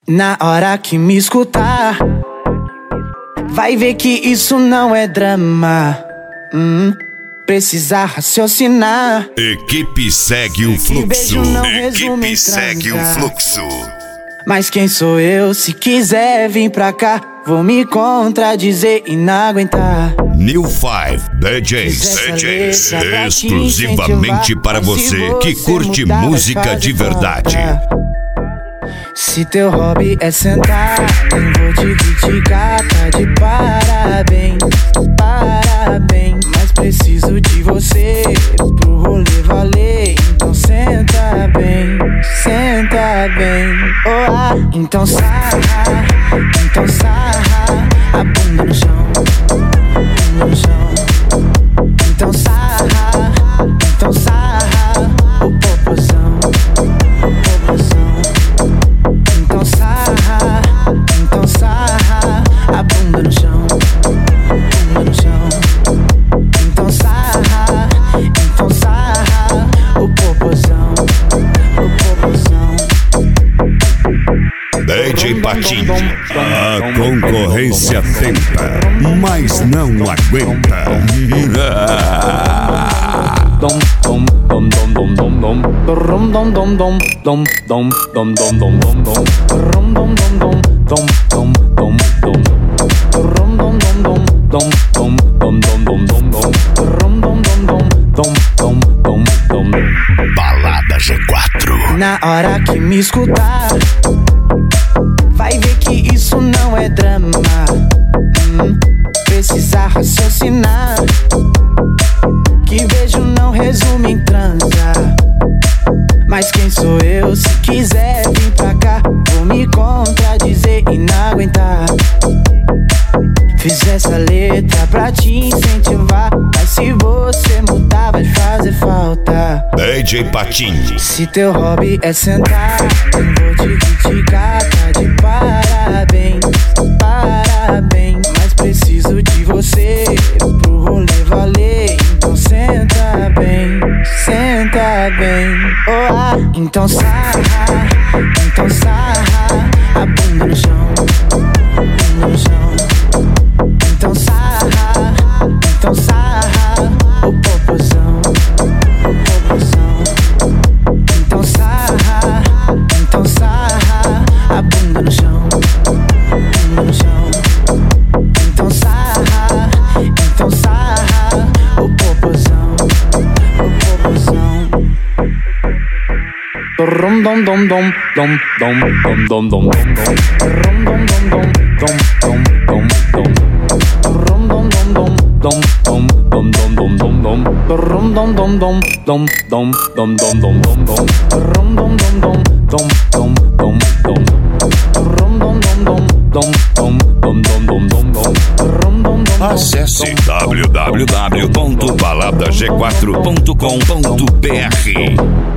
Na hora que me escutar, vai ver que isso não é drama. Precisa raciocinar. Equipe segue o fluxo. Equipe segue o fluxo. Mas quem sou eu? Se quiser vir pra cá, vou me contradizer e não aguentar. New 5 DJs, exclusivamente para você que curte música de verdade. Se teu hobby é sentar, nem vou te criticar, tá de parabéns, parabéns. Mas preciso de você pro rolê valer. Então senta bem, oh, então sarra a bunda no chão, bunda no chão. Então sarra o popozão, o popozão. Então sarra a bunda no chão, bunda no chão. Então sarra o popozão, o popozão. DJ Patinho, a concorrência tenta, mas não aguenta. Balada G4. Na hora que me escutar, vai ver que isso não é drama. Precisa raciocinar, que beijo não resume em transar. Mas quem sou eu? Se quiser vir pra cá, vou me contradizer e não aguentar. Fiz essa letra pra te incentivar, mas se você mudar vai fazer falta. DJ Patinho. Se teu hobby é sentar, nem vou te criticar, tá de parabéns, parabéns. Mas preciso de você pro rolê valer. Então senta bem, oh, então sarra a bunda no chão, bunda no chão. Então sarra o popozão, o popozão. Então sarra a bunda no chão, bunda no chão. Então sarra o popozão, o popozão. Rum dom dom dom dom dom dom dom dom. Rum dom dom dom dom dom dom. Rum dom dom dom dom dom dom dom dom. Rum dom dom dom dom dom dom dom dom dom. Rum dom dom dom dom dom dom dom. Rum dom dom dom dom dom dom dom dom. Rum dom dom. Acesse www.baladag4.com.br.